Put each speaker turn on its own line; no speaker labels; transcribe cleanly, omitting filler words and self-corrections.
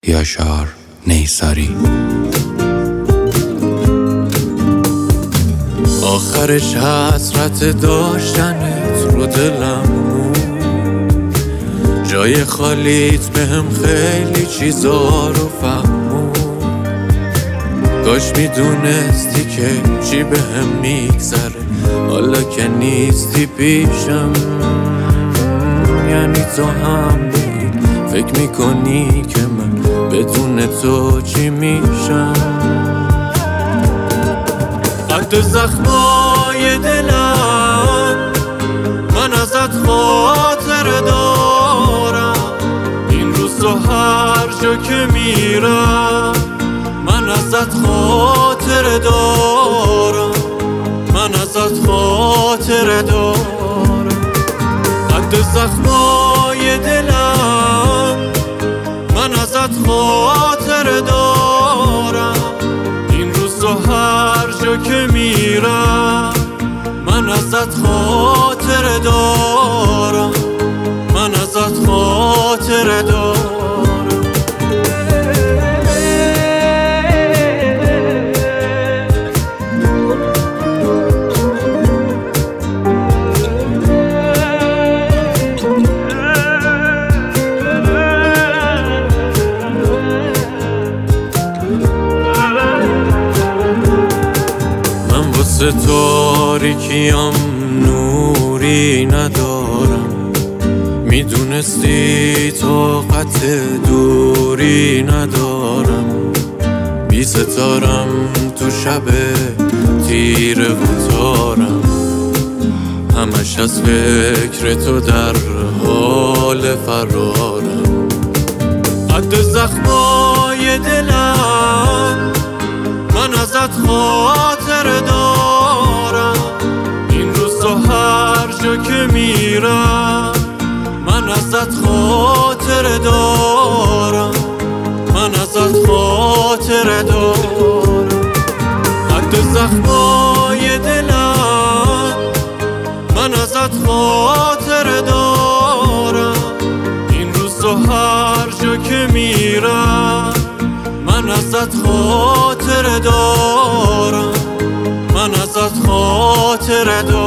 یاشار نیساری. آخرش حسرت داشتنت رو دلم بود، جای خالیت بهم خیلی چیزا رو فهمون. کاش میدونستی که چی بهم میگذره حالا که نیستی پیشم. یعنی تو هم فکر میکنی که من بدون تو چی میشم؟ قد زخمای دلم من ازت خاطر دارم، این روز و هر جا که میرم من ازت خاطر دارم، من ازت خاطر دارم. قد زخمای دلم من ازت خاطر دارم، این روز و هر جا که میرم من ازت خاطر دارم، من ازت خاطر دارم. تاریکیم نوری ندارم، میدونستی طاقت دوری ندارم. بی ستارم تو شب تیره و تارم، همش از فکر تو در حال فرارم. قد زخمای دلم من ازت خاطر دارم، این روز و هر جا که میرم من ازت خاطر دارم، من ازت خاطر دارم. قد زخمای دلم من ازت خاطر دارم، این روز و هر جا که میرم من ازت خاطر دارم، من ازت خاطر دارم.